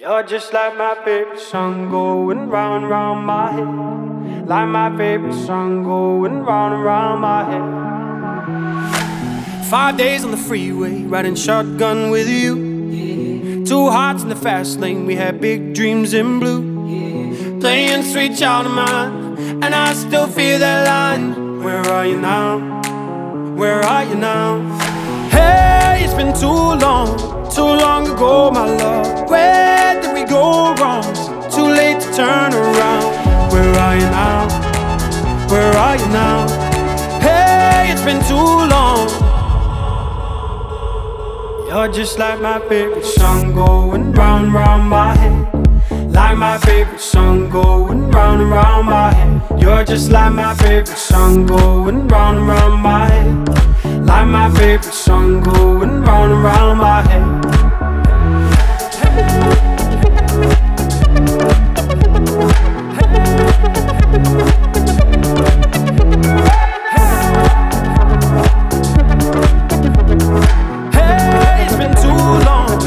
You're just like my favorite song going round and round my head. Like my favorite song going round and round my head. 5 days on the freeway, riding shotgun with you. Yeah. 2 hearts in the fast lane, we had big dreams in blue. Yeah. Playing Sweet Child of Mine, and I still feel that line. Where are you now? Where are you now? Hey, it's been too long ago, my love. Where did we go wrong? Too late to turn around. Where are you now? Where are you now? Hey, it's been too long. You're just like my favorite song going round and round my head. Like my favorite song going round and round my head. You're just like my favorite song going round and round my head. Like my favorite song going round and round my head. Hey, it's been too long.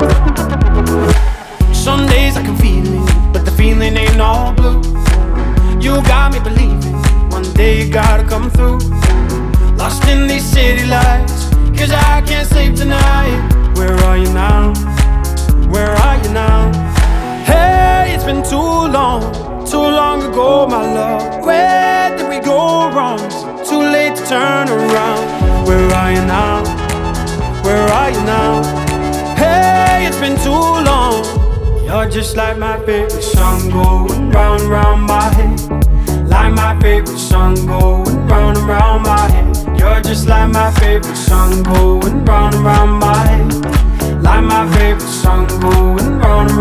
Some days I can feel it, but the feeling ain't all blue. You got me believing one day you gotta come through. Lost in these city lights, 'cause I can't sleep tonight. Where are you now? Where are you now? Hey, it's been too long ago, my love. Where did we go wrong? It's too late to turn around. Where are you now? Where are you now? Hey, it's been too long. You're just like my favorite song going round and round my head. Like my favorite song going round and round my head. You're just like my favorite song going round and round my head. Like my favorite song going round and